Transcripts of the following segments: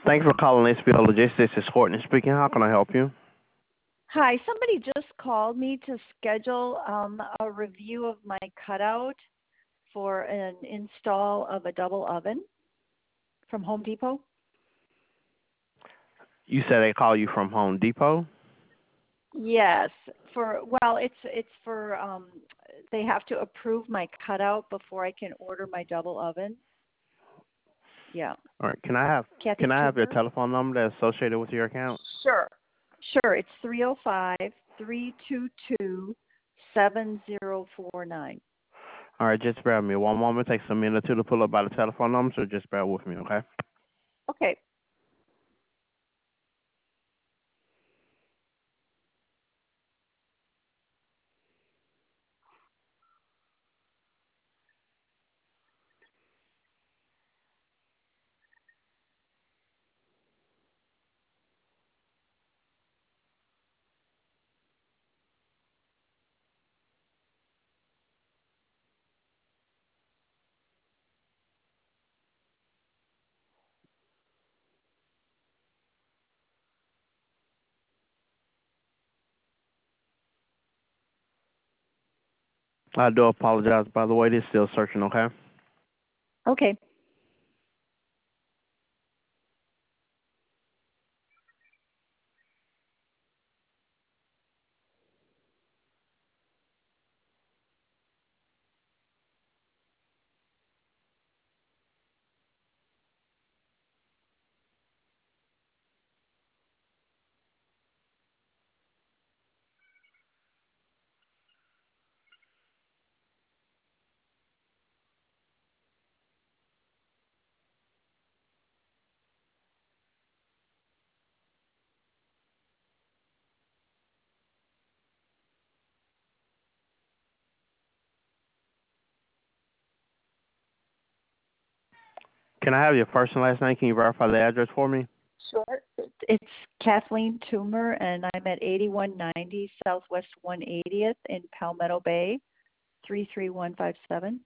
Thanks for calling HBO Logistics. This is Courtney speaking. How can I help you? Hi, somebody just called me to schedule a review of my cutout for an install of a double oven from Home Depot. You said they call you from Home Depot? Yes, it's for they have to approve my cutout before I can order my double oven. Yeah. All right. Can I have Kathy can I have your Toomer? telephone number that's associated with your account? Sure. Sure, it's 305-322-7049. All right, just bear with me one moment. It takes a minute or two to pull up by the telephone number, so just bear with me, okay? Okay. I do apologize, by the way. This is still searching, okay? Okay. Can I have your first and last name? Can you verify the address for me? Sure. It's Kathleen Toomer, and I'm at 8190 Southwest 180th in Palmetto Bay, 33157.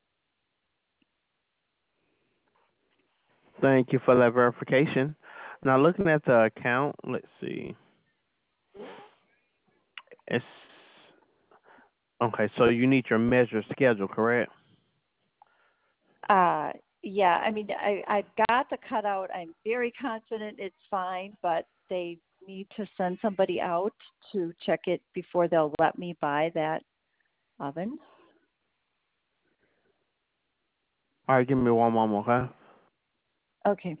Thank you for that verification. Now, looking at the account, let's see. It's okay. So you need your measure schedule, correct? Yeah, I mean, I've got the cutout. I'm very confident it's fine, but they need to send somebody out to check it before they'll let me buy that oven. All right, give me one moment, okay? Okay.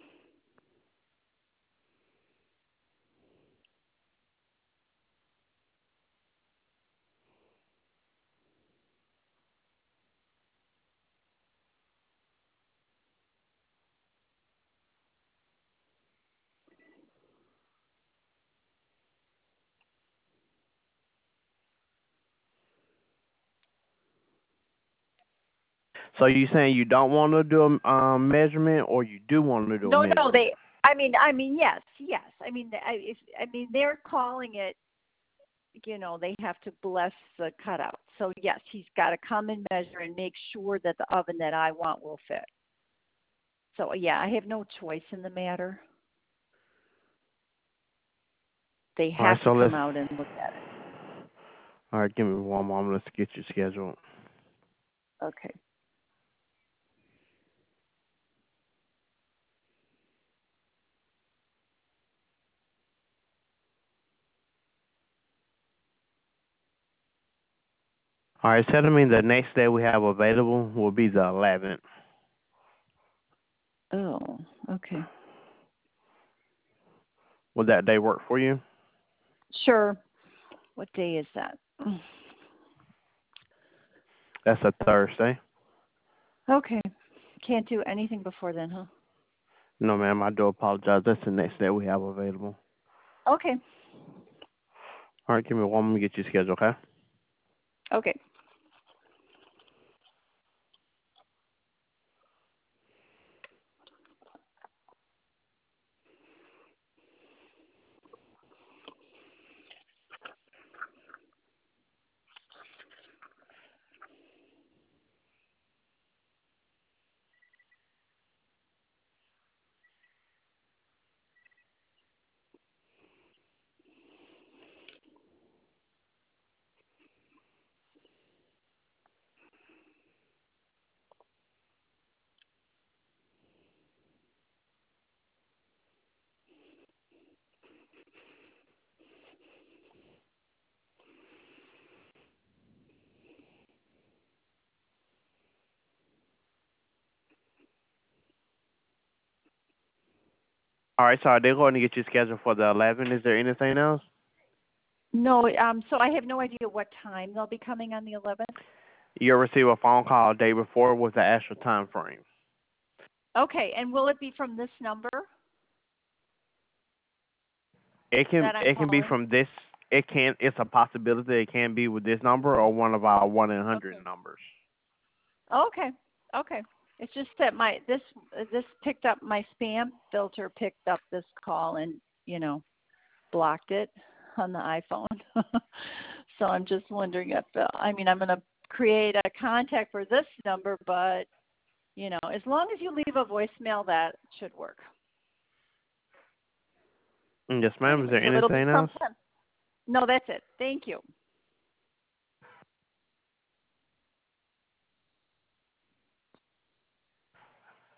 So you saying you don't want to do a measurement, or you do want to do a No, no, measurement? they. I mean, yes, yes. I mean, I mean, they're calling it. They have to bless the cutout. So yes, he's got to come and measure and make sure that the oven that I want will fit. So yeah, I have no choice in the matter. They All right, have to so come let's. out and look at it. All right, give me one moment. Let's get you scheduled. Okay. All right, so that means the next day we have available will be the 11th. Oh, okay. Would that day work for you? Sure. What day is that? That's a Thursday. Okay. Can't do anything before then, huh? No, ma'am, I do apologize. That's the next day we have available. Okay. All right, give me one moment to get you scheduled, okay? Okay. All right, so they're going to get you scheduled for the 11th. Is there anything else? No, so I have no idea what time they'll be coming on the 11th. You'll receive a phone call a day before with the actual time frame. Okay, and will it be from this number It can that I'm be calling? from this. It's a possibility it can be with this number or one of our 1-800 numbers. Okay. Okay. It's just that this picked up my spam filter picked up this call and, blocked it on the iPhone. So I'm just wondering if I'm going to create a contact for this number, but as long as you leave a voicemail, that should work. Yes, ma'am. Anyway, Is there so it'll be anything else? sometime. No, that's it. Thank you.